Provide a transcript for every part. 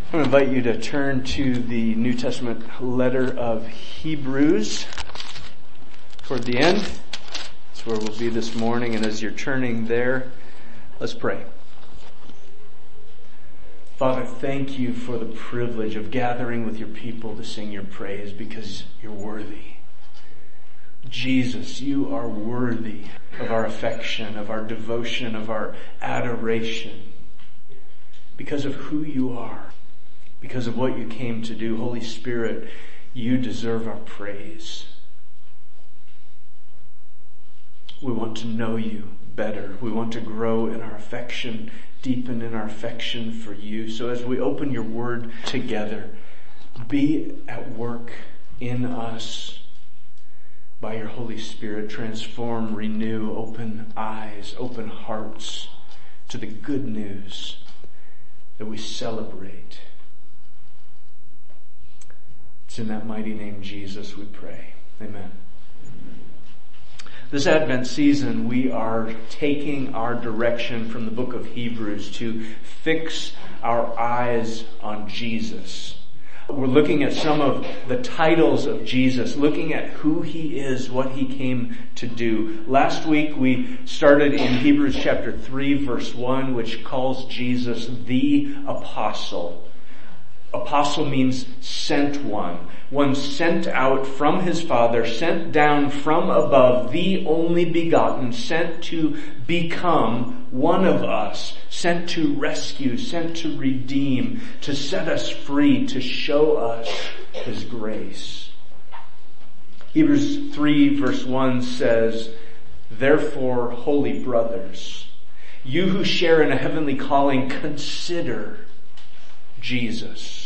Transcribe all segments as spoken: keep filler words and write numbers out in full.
I want to invite you to turn to the New Testament letter of Hebrews toward the end. That's where we'll be this morning. And as you're turning there, let's pray. Father, thank you for the privilege of gathering with your people to sing your praise because you're worthy. Jesus, you are worthy of our affection, of our devotion, of our adoration because of who you are. Because of what you came to do. Holy Spirit, you deserve our praise. We want to know you better. We want to grow in our affection, deepen in our affection for you. So as we open your word together, be at work in us by your Holy Spirit. Transform, renew, open eyes, open hearts to the good news that we celebrate. It's in that mighty name, Jesus, we pray. Amen. This Advent season, we are taking our direction from the book of Hebrews to fix our eyes on Jesus. We're looking at some of the titles of Jesus, looking at who he is, what he came to do. Last week we started in Hebrews chapter three, verse one, which calls Jesus the Apostle. Apostle means sent one. One sent out from his Father, sent down from above, the only begotten, sent to become one of us, sent to rescue, sent to redeem, to set us free, to show us his grace. Hebrews three verse one says, "Therefore, holy brothers, you who share in a heavenly calling, consider Jesus,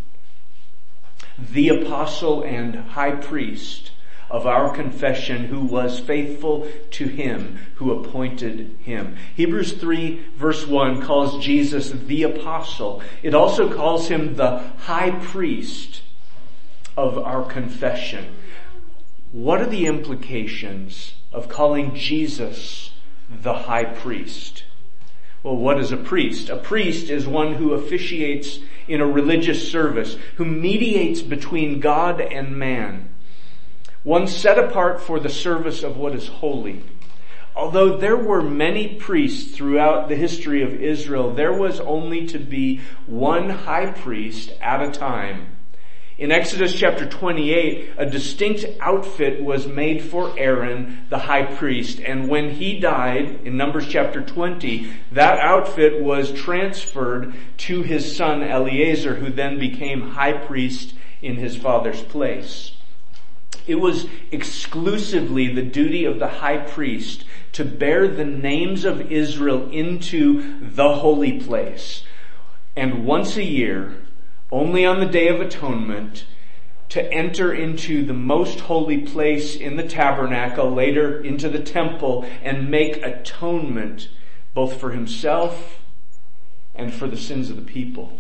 the apostle and high priest of our confession, who was faithful to him who appointed him." Hebrews three verse one calls Jesus the apostle. It also calls him the high priest of our confession. What are the implications of calling Jesus the high priest? Well, what is a priest? A priest is one who officiates in a religious service, who mediates between God and man. One set apart for the service of what is holy. Although there were many priests throughout the history of Israel, there was only to be one high priest at a time. In Exodus chapter twenty-eight, a distinct outfit was made for Aaron, the high priest. And when he died, in Numbers chapter twenty, that outfit was transferred to his son Eleazar, who then became high priest in his father's place. It was exclusively the duty of the high priest to bear the names of Israel into the holy place. And once a year, only on the Day of Atonement, to enter into the most holy place in the tabernacle, later into the temple, and make atonement both for himself and for the sins of the people.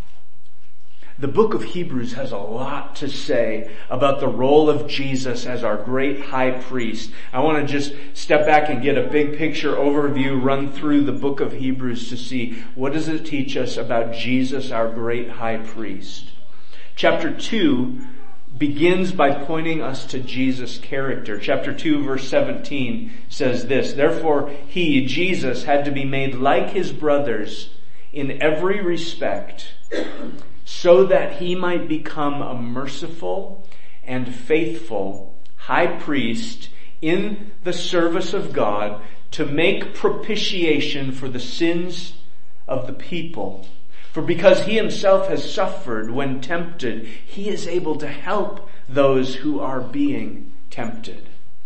The book of Hebrews has a lot to say about the role of Jesus as our great high priest. I want to just step back and get a big picture overview, run through the book of Hebrews to see what does it teach us about Jesus, our great high priest. Chapter two begins by pointing us to Jesus' character. Chapter two verse seventeen says this, "Therefore he, Jesus, had to be made like his brothers in every respect, so that he might become a merciful and faithful high priest in the service of God to make propitiation for the sins of the people. For because he himself has suffered when tempted, he is able to help those who are being tempted."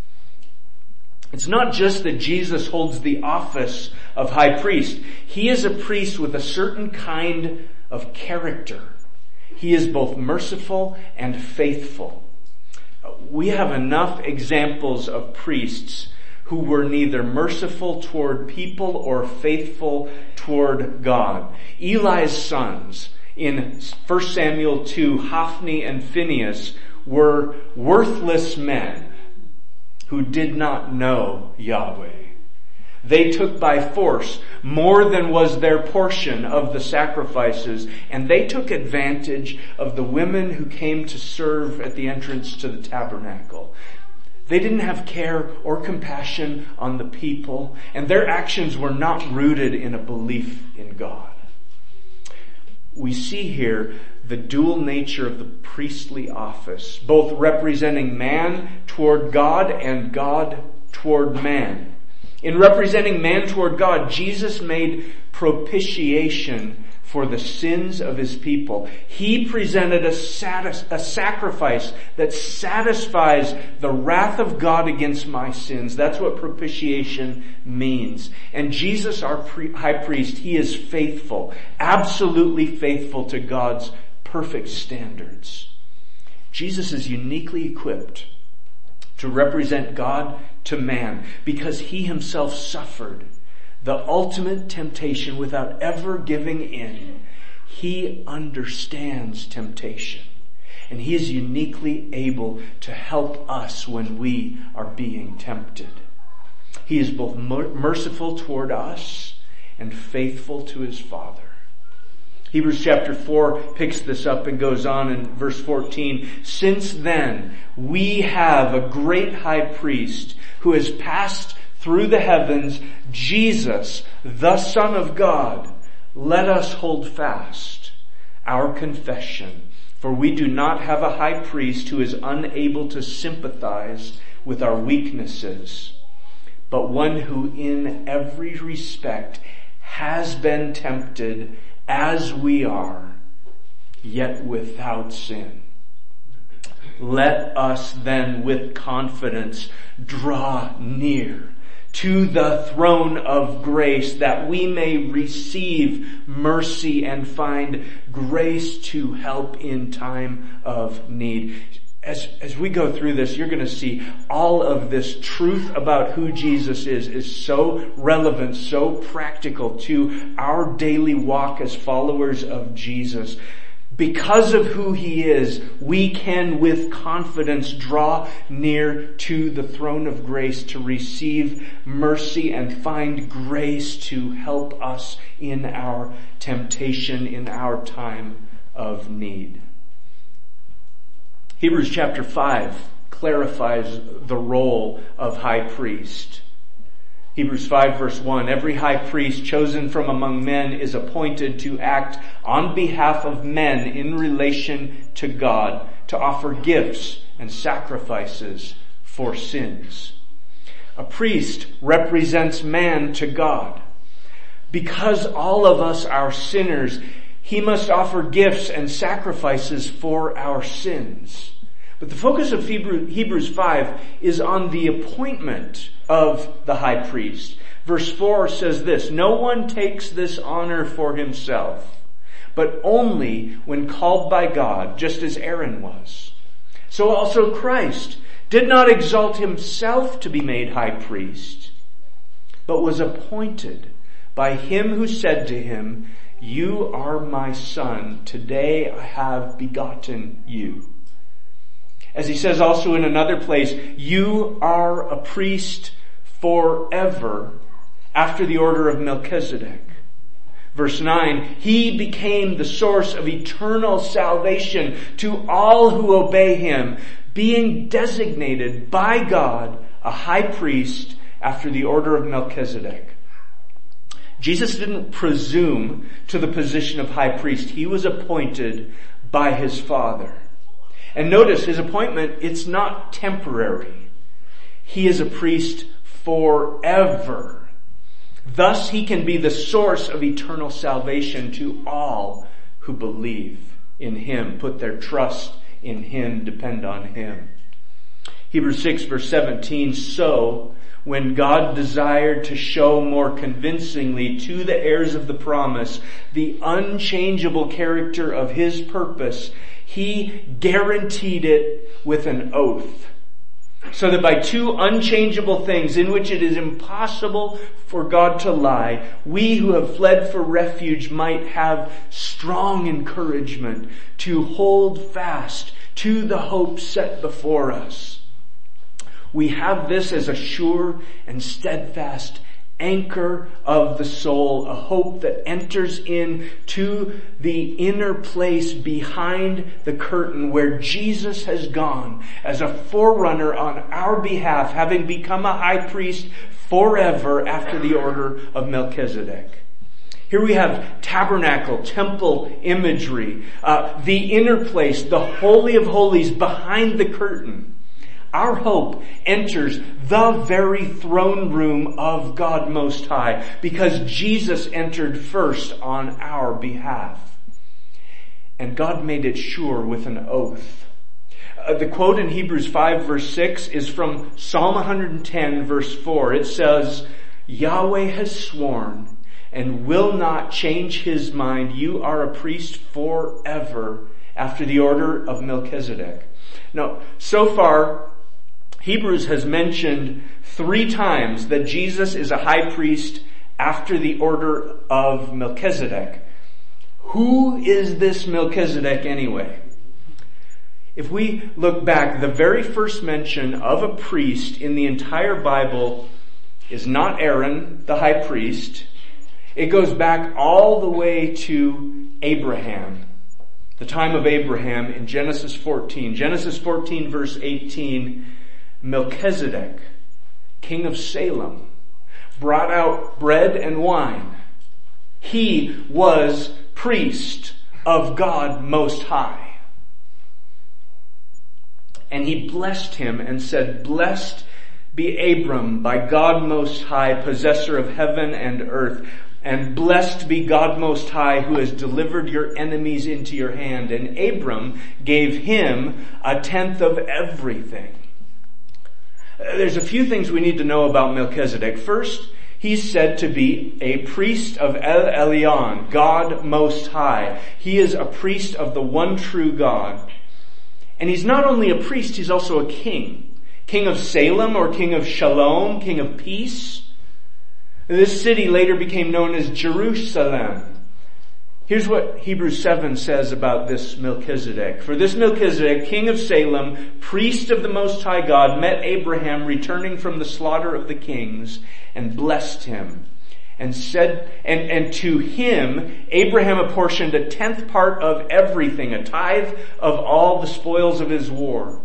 It's not just that Jesus holds the office of high priest. He is a priest with a certain kind of character. He is both merciful and faithful. We have enough examples of priests who were neither merciful toward people or faithful toward God. Eli's sons in First Samuel two, Hophni and Phinehas, were worthless men who did not know Yahweh. They took by force more than was their portion of the sacrifices, and they took advantage of the women who came to serve at the entrance to the tabernacle. They didn't have care or compassion on the people, and their actions were not rooted in a belief in God. We see here the dual nature of the priestly office, both representing man toward God and God toward man. In representing man toward God, Jesus made propitiation for the sins of his people. He presented a, satis- a sacrifice that satisfies the wrath of God against my sins. That's what propitiation means. And Jesus, our pre- high priest, he is faithful, absolutely faithful to God's perfect standards. Jesus is uniquely equipped to represent God to man because he himself suffered the ultimate temptation without ever giving in. He understands temptation, and he is uniquely able to help us when we are being tempted. He is both merciful toward us and faithful to his Father. Hebrews chapter four picks this up and goes on in verse fourteen. Since then, we have a great high priest who has passed through the heavens, Jesus, the Son of God. Let us hold fast our confession, for we do not have a high priest who is unable to sympathize with our weaknesses, but one who in every respect has been tempted as we are, yet without sin. Let us then with confidence draw near to the throne of grace that we may receive mercy and find grace to help in time of need. As, as we go through this, you're going to see all of this truth about who Jesus is is so relevant, so practical to our daily walk as followers of Jesus. Because of who he is, we can with confidence draw near to the throne of grace to receive mercy and find grace to help us in our temptation, in our time of need. Hebrews chapter five clarifies the role of high priest. Hebrews five verse one, every high priest chosen from among men is appointed to act on behalf of men in relation to God, to offer gifts and sacrifices for sins. A priest represents man to God. Because all of us are sinners, he must offer gifts and sacrifices for our sins. But the focus of Hebrews five is on the appointment of the high priest. Verse four says this, no one takes this honor for himself, but only when called by God, just as Aaron was. So also Christ did not exalt himself to be made high priest, but was appointed by him who said to him, you are my son, today I have begotten you. As he says also in another place, you are a priest forever after the order of Melchizedek. Verse nine, he became the source of eternal salvation to all who obey him, being designated by God a high priest after the order of Melchizedek. Jesus didn't presume to the position of high priest. He was appointed by his Father. And notice his appointment, it's not temporary. He is a priest forever. Thus he can be the source of eternal salvation to all who believe in him, put their trust in him, depend on him. Hebrews six verse seventeen, so when God desired to show more convincingly to the heirs of the promise the unchangeable character of his purpose, he guaranteed it with an oath, so that by two unchangeable things in which it is impossible for God to lie, we who have fled for refuge might have strong encouragement to hold fast to the hope set before us. We have this as a sure and steadfast anchor of the soul, a hope that enters into the inner place behind the curtain where Jesus has gone as a forerunner on our behalf, having become a high priest forever after the order of Melchizedek. Here we have tabernacle, temple imagery, uh, the inner place, the Holy of Holies behind the curtain. Our hope enters the very throne room of God Most High because Jesus entered first on our behalf. And God made it sure with an oath. Uh, the quote in Hebrews five verse six is from Psalm one ten verse four. It says, Yahweh has sworn and will not change his mind. You are a priest forever after the order of Melchizedek. Now, so far, Hebrews has mentioned three times that Jesus is a high priest after the order of Melchizedek. Who is this Melchizedek anyway? If we look back, the very first mention of a priest in the entire Bible is not Aaron, the high priest. It goes back all the way to Abraham, the time of Abraham in Genesis fourteen. Genesis fourteen verse eighteen, Melchizedek, king of Salem, brought out bread and wine. He was priest of God Most High. And he blessed him and said, Blessed be Abram by God Most High, possessor of heaven and earth. And blessed be God Most High, who has delivered your enemies into your hand. And Abram gave him a tenth of everything. There's a few things we need to know about Melchizedek. First, he's said to be a priest of El Elyon, God Most High. He is a priest of the one true God. And he's not only a priest, he's also a king. King of Salem or king of Shalom, king of peace. This city later became known as Jerusalem. Here's what Hebrews seven says about this Melchizedek. For this Melchizedek, king of Salem, priest of the Most High God, met Abraham returning from the slaughter of the kings and blessed him. And said, and, and to him, Abraham apportioned a tenth part of everything, a tithe of all the spoils of his war.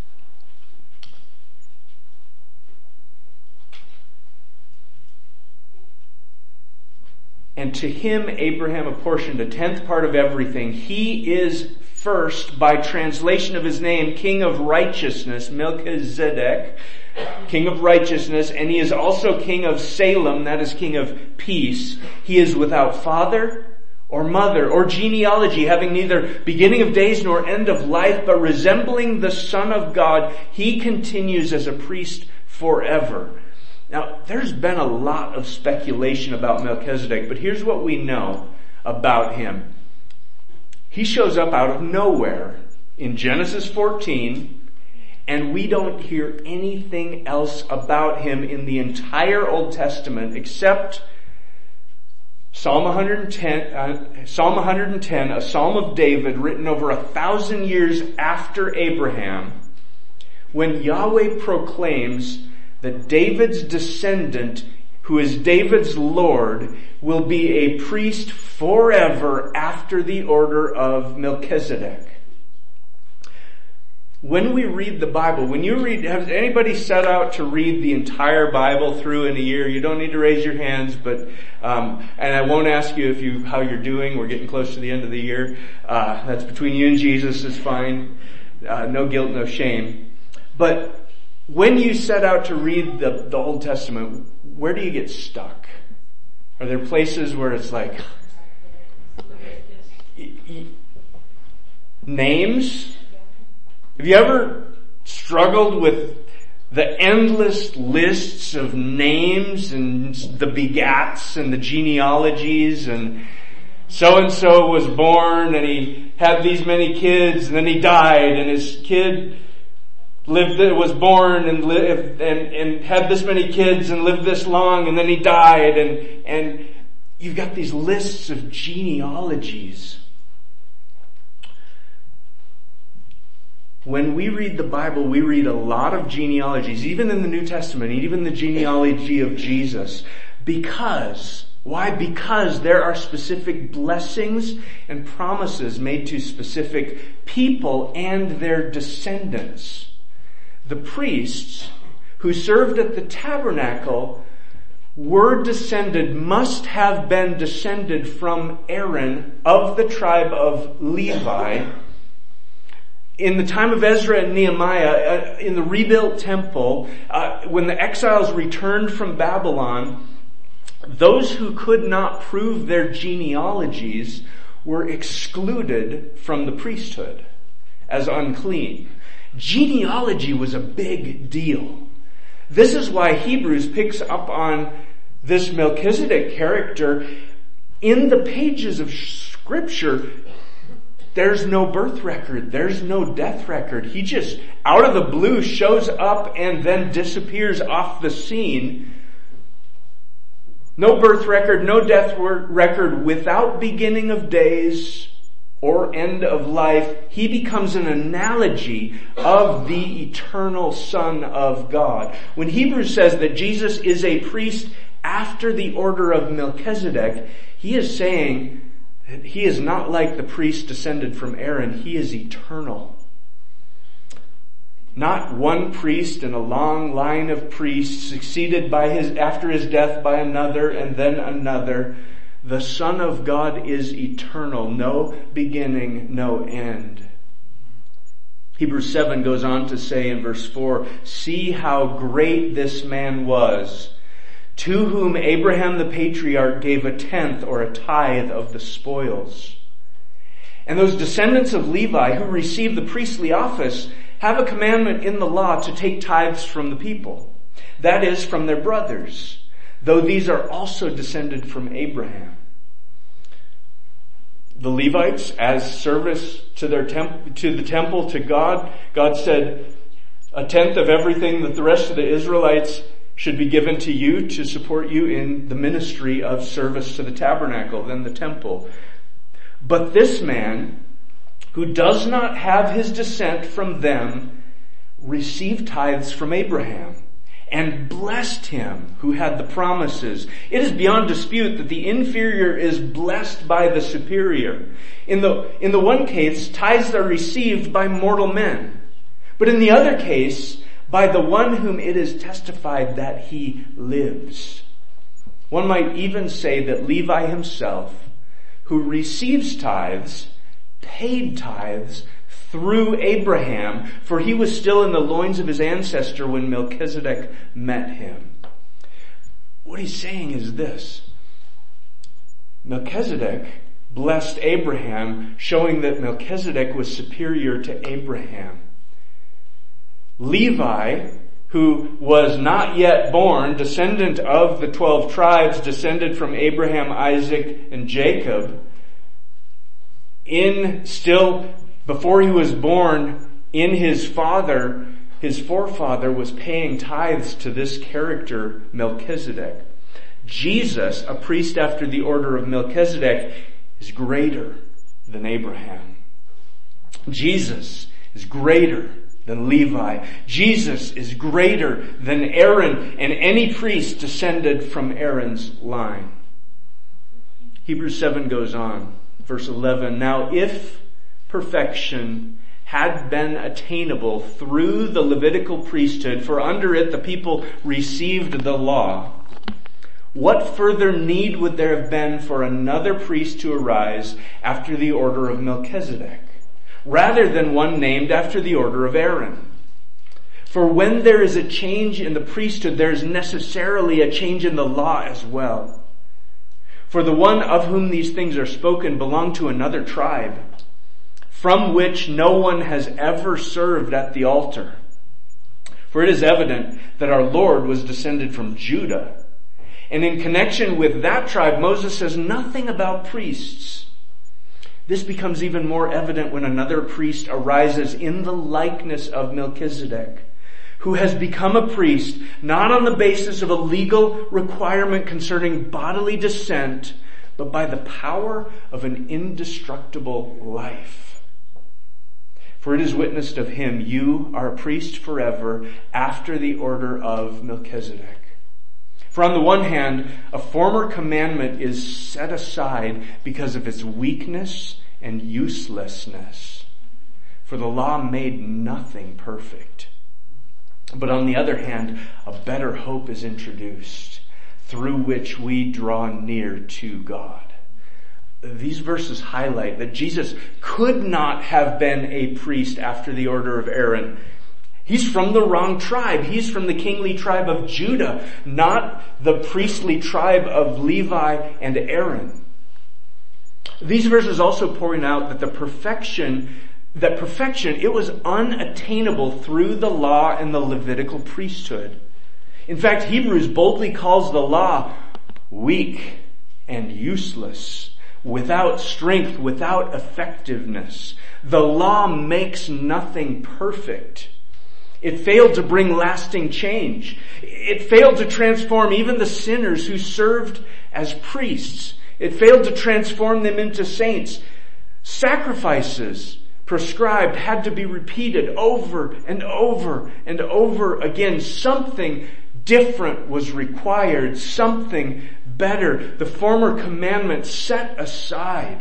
And to him, Abraham apportioned a tenth part of everything. He is first, by translation of his name, King of Righteousness, Melchizedek, King of Righteousness, and he is also King of Salem, that is King of Peace. He is without father or mother or genealogy, having neither beginning of days nor end of life, but resembling the Son of God, he continues as a priest forever. Now, there's been a lot of speculation about Melchizedek, but here's what we know about him. He shows up out of nowhere in Genesis fourteen, and we don't hear anything else about him in the entire Old Testament except Psalm one ten, uh, Psalm one ten, a Psalm of David written over a thousand years after Abraham, when Yahweh proclaims that David's descendant, who is David's Lord, will be a priest forever after the order of Melchizedek. When we read the Bible, when you read, has anybody set out to read the entire Bible through in a year? You don't need to raise your hands, but, um, and I won't ask you if you, how you're doing. We're getting close to the end of the year. Uh, that's between you and Jesus, is fine. Uh, no guilt, no shame. But when you set out to read the, the Old Testament, where do you get stuck? Are there places where it's like, names? Have you ever struggled with the endless lists of names and the begats and the genealogies, and so-and-so was born and he had these many kids and then he died and his kid lived, was born and lived and, and had this many kids and lived this long and then he died, and, and you've got these lists of genealogies. When we read the Bible, we read a lot of genealogies, even in the New Testament, even the genealogy of Jesus. Because, why? Because there are specific blessings and promises made to specific people and their descendants. The priests who served at the tabernacle were descended, must have been descended from Aaron of the tribe of Levi. In the time of Ezra and Nehemiah, uh, in the rebuilt temple, uh, when the exiles returned from Babylon, those who could not prove their genealogies were excluded from the priesthood as unclean. Genealogy was a big deal. This is why Hebrews picks up on this Melchizedek character. In the pages of Scripture, there's no birth record. There's no death record. He just, out of the blue, shows up and then disappears off the scene. No birth record, no death record, without beginning of days or end of life. He becomes an analogy of the eternal Son of God. When Hebrews says that Jesus is a priest after the order of Melchizedek, he is saying that he is not like the priest descended from Aaron. He is eternal. Not one priest in a long line of priests succeeded by his, after his death by another and then another. The Son of God is eternal. No beginning, no end. Hebrews seven goes on to say in verse four, "See how great this man was, to whom Abraham the patriarch gave a tenth or a tithe of the spoils." And those descendants of Levi who received the priestly office have a commandment in the law to take tithes from the people. That is, from their brothers, though these are also descended from Abraham. The Levites, as service to their temp- to the temple, to God, God said, a tenth of everything that the rest of the Israelites should be given to you to support you in the ministry of service to the tabernacle, then the temple. But this man, who does not have his descent from them, received tithes from Abraham and blessed him who had the promises. It is beyond dispute that the inferior is blessed by the superior. In the, in the one case, tithes are received by mortal men. But in the other case, by the one whom it is testified that he lives. One might even say that Levi himself, who receives tithes, paid tithes through Abraham, for he was still in the loins of his ancestor when Melchizedek met him. What he's saying is this: Melchizedek blessed Abraham, showing that Melchizedek was superior to Abraham. Levi, who was not yet born, descendant of the twelve tribes, descended from Abraham, Isaac, and Jacob, in still, before he was born, in his father, his forefather was paying tithes to this character, Melchizedek. Jesus, a priest after the order of Melchizedek, is greater than Abraham. Jesus is greater than Levi. Jesus is greater than Aaron and any priest descended from Aaron's line. Hebrews seven goes on, verse eleven. Now if perfection had been attainable through the Levitical priesthood, for under it the people received the law, what further need would there have been for another priest to arise after the order of Melchizedek, rather than one named after the order of Aaron? For when there is a change in the priesthood, there is necessarily a change in the law as well. For the one of whom these things are spoken belonged to another tribe, from which no one has ever served at the altar. For it is evident that our Lord was descended from Judah. And in connection with that tribe, Moses says nothing about priests. This becomes even more evident when another priest arises in the likeness of Melchizedek, who has become a priest not on the basis of a legal requirement concerning bodily descent, but by the power of an indestructible life. For it is witnessed of him, you are a priest forever after the order of Melchizedek. For on the one hand, a former commandment is set aside because of its weakness and uselessness. For the law made nothing perfect. But on the other hand, a better hope is introduced, through which we draw near to God. These verses highlight that Jesus could not have been a priest after the order of Aaron. He's from the wrong tribe. He's from the kingly tribe of Judah, not the priestly tribe of Levi and Aaron. These verses also point out that the perfection, that perfection, it was unattainable through the law and the Levitical priesthood. In fact, Hebrews boldly calls the law weak and useless, without strength, without effectiveness. The law makes nothing perfect. It failed to bring lasting change. It failed to transform even the sinners who served as priests. It failed to transform them into saints. Sacrifices prescribed had to be repeated over and over and over again. Something different was required. Something better. The former commandment set aside.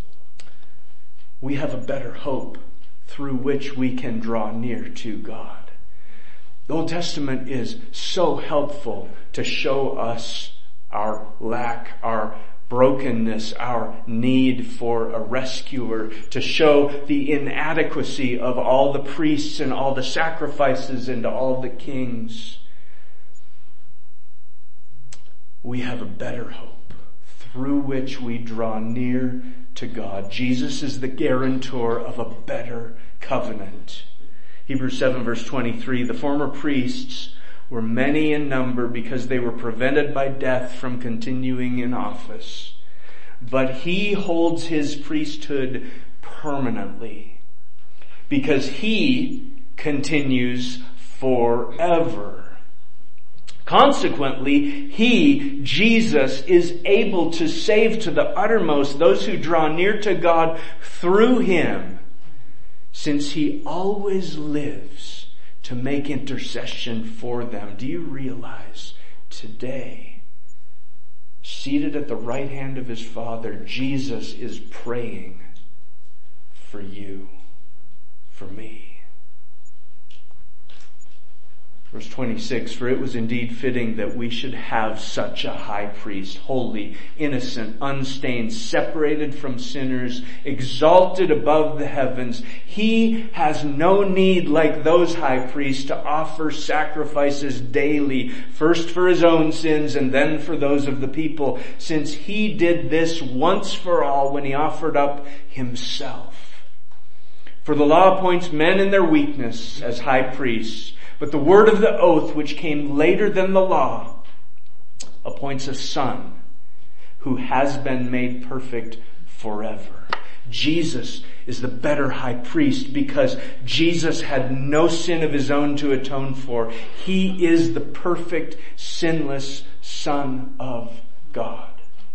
We have a better hope through which we can draw near to God. The Old Testament is so helpful to show us our lack, our brokenness, our need for a rescuer, to show the inadequacy of all the priests and all the sacrifices and all the kings. We have a better hope through which we draw near to God. Jesus is the guarantor of a better covenant. Hebrews seven verse twenty-three, the former priests were many in number because they were prevented by death from continuing in office. But he holds his priesthood permanently because he continues forever. Consequently, he, Jesus, is able to save to the uttermost those who draw near to God through him, since he always lives to make intercession for them. Do you realize today, seated at the right hand of his Father, Jesus is praying for you, for me? Verse twenty-six, for it was indeed fitting that we should have such a high priest, holy, innocent, unstained, separated from sinners, exalted above the heavens. He has no need, like those high priests, to offer sacrifices daily, first for his own sins and then for those of the people, since he did this once for all when he offered up himself. For the law appoints men in their weakness as high priests, but the word of the oath, which came later than the law, appoints a son who has been made perfect forever. Jesus is the better high priest because Jesus had no sin of his own to atone for. He is the perfect, sinless Son of God.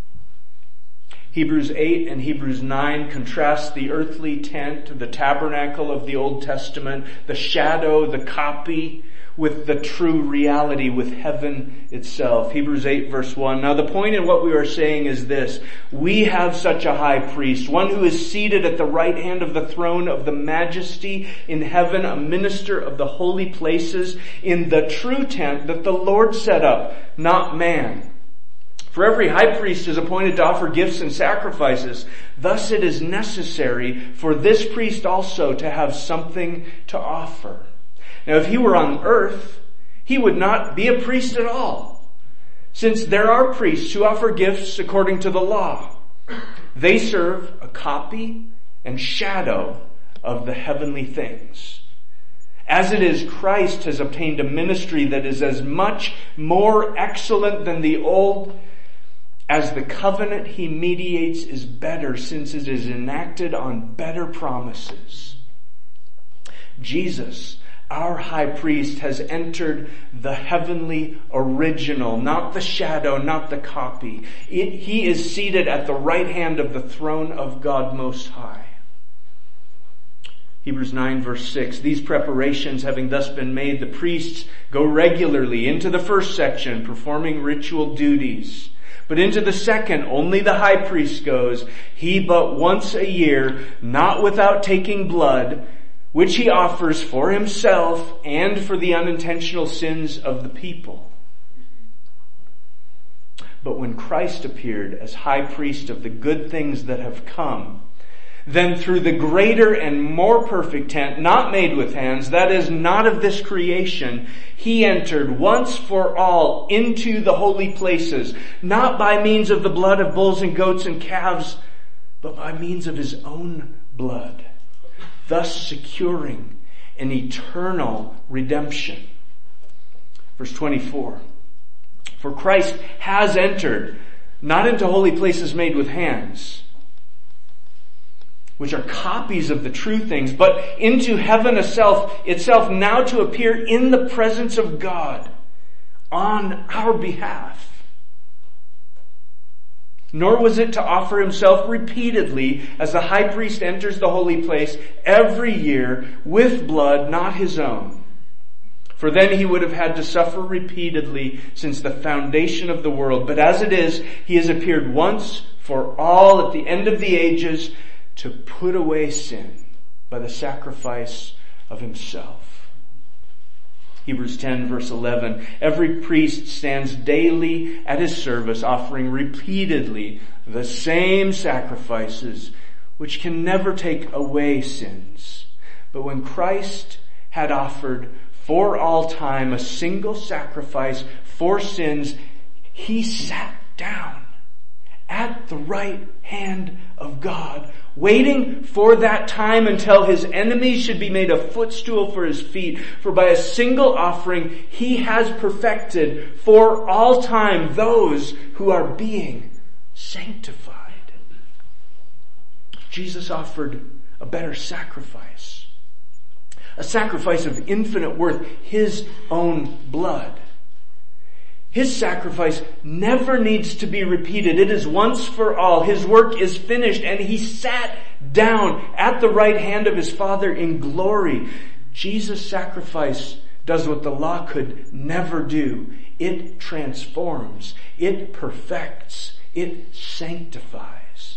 Hebrews eight and Hebrews nine contrast the earthly tent, the tabernacle of the Old Testament, the shadow, the copy, with the true reality, with heaven itself. Hebrews eight verse one. Now the point in what we are saying is this. We have such a high priest, one who is seated at the right hand of the throne of the majesty in heaven, a minister of the holy places, in the true tent that the Lord set up, not man. For every high priest is appointed to offer gifts and sacrifices. Thus it is necessary for this priest also to have something to offer. Now if he were on earth, he would not be a priest at all, since there are priests who offer gifts according to the law. They serve a copy and shadow of the heavenly things. As it is, Christ has obtained a ministry that is as much more excellent than the old, as the covenant he mediates is better, since it is enacted on better promises. Jesus, our high priest, has entered the heavenly original, not the shadow, not the copy. It, he is seated at the right hand of the throne of God Most High. Hebrews nine verse six, these preparations having thus been made, the priests go regularly into the first section, performing ritual duties. But into the second, only the high priest goes, he but once a year, not without taking blood, which he offers for himself and for the unintentional sins of the people. But when Christ appeared as high priest of the good things that have come, then through the greater and more perfect tent, not made with hands, that is, not of this creation, he entered once for all into the holy places, not by means of the blood of bulls and goats and calves, but by means of his own blood, thus securing an eternal redemption. Verse twenty-four, for Christ has entered, not into holy places made with hands, which are copies of the true things, but into heaven itself, itself now to appear in the presence of God on our behalf. Nor was it to offer himself repeatedly as the high priest enters the holy place every year with blood not his own. For then he would have had to suffer repeatedly since the foundation of the world. But as it is, he has appeared once for all at the end of the ages to put away sin by the sacrifice of himself. Hebrews ten verse eleven, every priest stands daily at his service, offering repeatedly the same sacrifices, which can never take away sins. But when Christ had offered for all time a single sacrifice for sins, he sat down at the right hand of God, waiting for that time until his enemies should be made a footstool for his feet. For by a single offering, he has perfected for all time those who are being sanctified. Jesus offered a better sacrifice, a sacrifice of infinite worth, his own blood. His sacrifice never needs to be repeated. It is once for all. His work is finished, and he sat down at the right hand of his Father in glory. Jesus' sacrifice does what the law could never do. It transforms. It perfects. It sanctifies.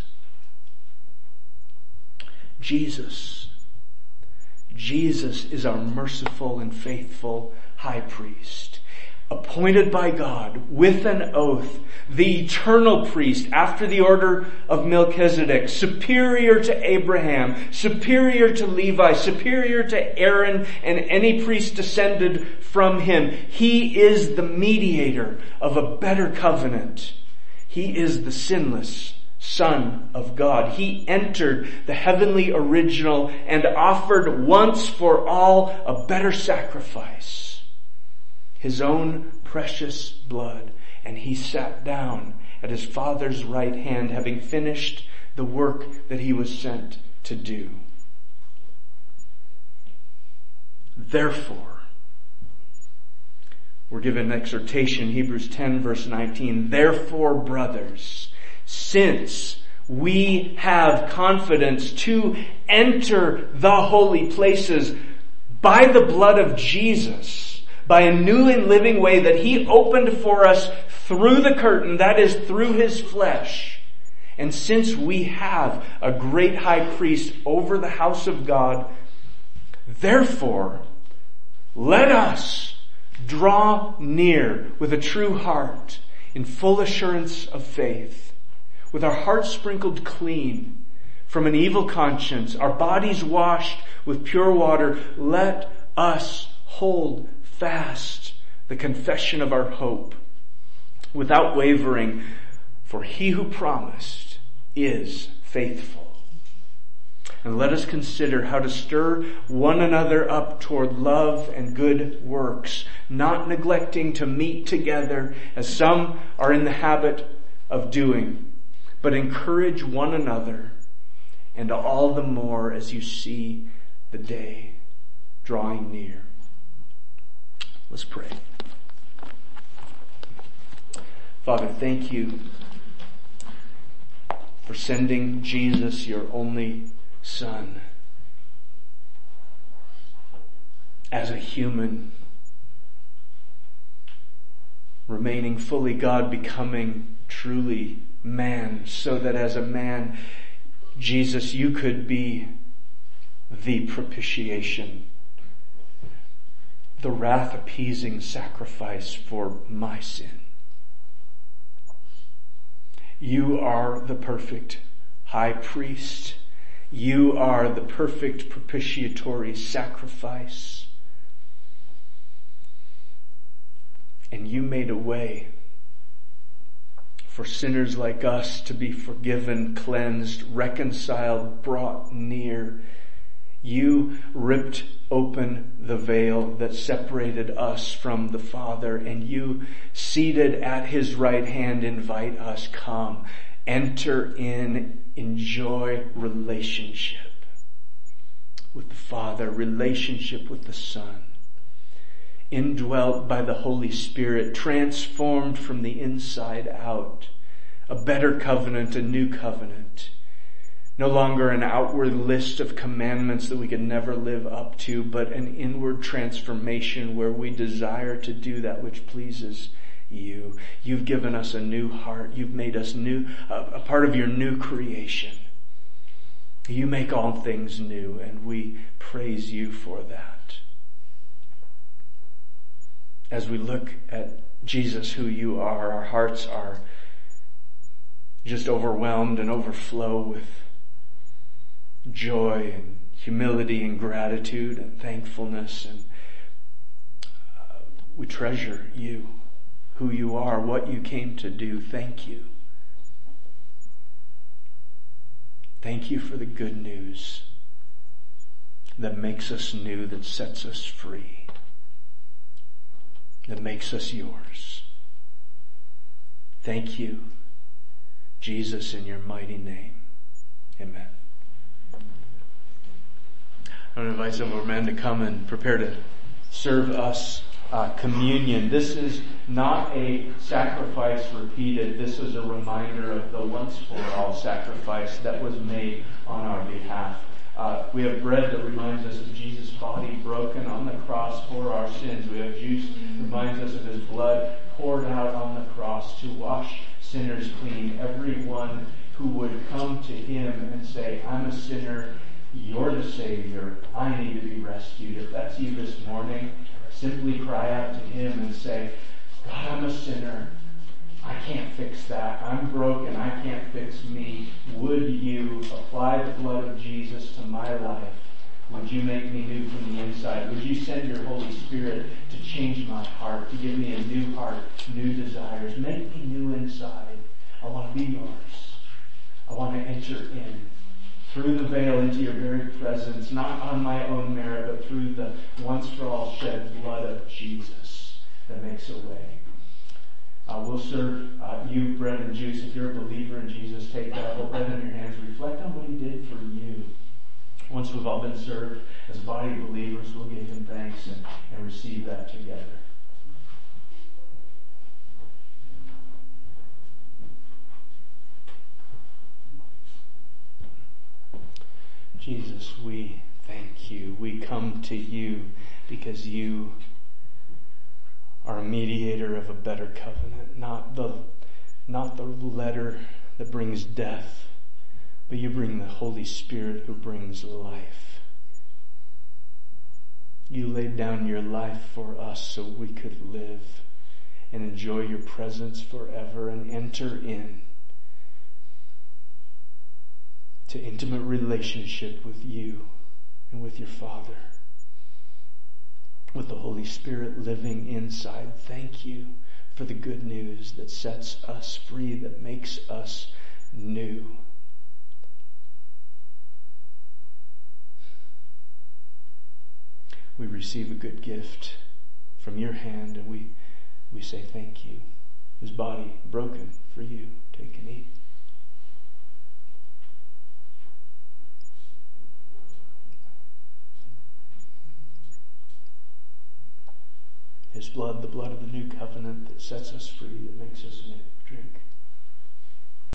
Jesus. Jesus is our merciful and faithful high priest, appointed by God with an oath, the eternal priest after the order of Melchizedek, superior to Abraham, superior to Levi, superior to Aaron and any priest descended from him. He is the mediator of a better covenant. He is the sinless Son of God. He entered the heavenly original and offered once for all a better sacrifice, his own precious blood, and he sat down at his Father's right hand, having finished the work that he was sent to do. Therefore, we're given an exhortation, Hebrews ten verse nineteen, therefore, brothers, since we have confidence to enter the holy places by the blood of Jesus, by a new and living way that he opened for us through the curtain, that is, through his flesh. And since we have a great high priest over the house of God, therefore, let us draw near with a true heart in full assurance of faith, with our hearts sprinkled clean from an evil conscience, our bodies washed with pure water. Let us hold fast the confession of our hope without wavering, for he who promised is faithful. And let us consider how to stir one another up toward love and good works, not neglecting to meet together as some are in the habit of doing, but encourage one another, and all the more as you see the day drawing near. Let's pray. Father, thank you for sending Jesus, your only Son, as a human, remaining fully God, becoming truly man, so that as a man, Jesus, you could be the propitiation, the wrath-appeasing sacrifice for my sin. You are the perfect high priest. You are the perfect propitiatory sacrifice. And you made a way for sinners like us to be forgiven, cleansed, reconciled, brought near. You ripped open the veil that separated us from the Father, and you, seated at his right hand, invite us, come, enter in, enjoy relationship with the Father, relationship with the Son, indwelt by the Holy Spirit, transformed from the inside out, a better covenant, a new covenant. No longer an outward list of commandments that we can never live up to, but an inward transformation where we desire to do that which pleases you. You've given us a new heart. You've made us new, a part of your new creation. You make all things new, and we praise you for that. As we look at Jesus, who you are, our hearts are just overwhelmed and overflow with joy and humility and gratitude and thankfulness, and uh, we treasure you, who you are, what you came to do. Thank you. Thank you for the good news that makes us new, that sets us free, that makes us yours. Thank you, Jesus, in your mighty name. Amen. I'm going to invite some of our men to come and prepare to serve us uh, communion. This is not a sacrifice repeated. This is a reminder of the once-for-all sacrifice that was made on our behalf. Uh, we have bread that reminds us of Jesus' body broken on the cross for our sins. We have juice that reminds us of his blood poured out on the cross to wash sinners clean. Everyone who would come to him and say, I'm a sinner, you're the Savior, I need to be rescued. If that's you this morning, simply cry out to him and say, God, I'm a sinner. I can't fix that. I'm broken. I can't fix me. Would you apply the blood of Jesus to my life? Would you make me new from the inside? Would you send your Holy Spirit to change my heart, to give me a new heart, new desires? Make me new inside. I want to be yours. I want to enter in through the veil into your very presence, not on my own merit, but through the once-for-all shed blood of Jesus that makes a way. Uh, we'll serve uh, you bread and juice. If you're a believer in Jesus, take that, hold bread in your hands, reflect on what he did for you. Once we've all been served as a body of believers, we'll give him thanks and, and receive that together. Jesus, we thank you. We come to you because you are a mediator of a better covenant, not the, not the letter that brings death, but you bring the Holy Spirit who brings life. You laid down your life for us so we could live and enjoy your presence forever and enter in to intimate relationship with you and with your Father, with the Holy Spirit living inside. Thank you for the good news that sets us free, that makes us new. We receive a good gift from your hand, and we, we say thank you. His body broken for you. Take and eat. His blood, the blood of the new covenant that sets us free, that makes us new. Drink.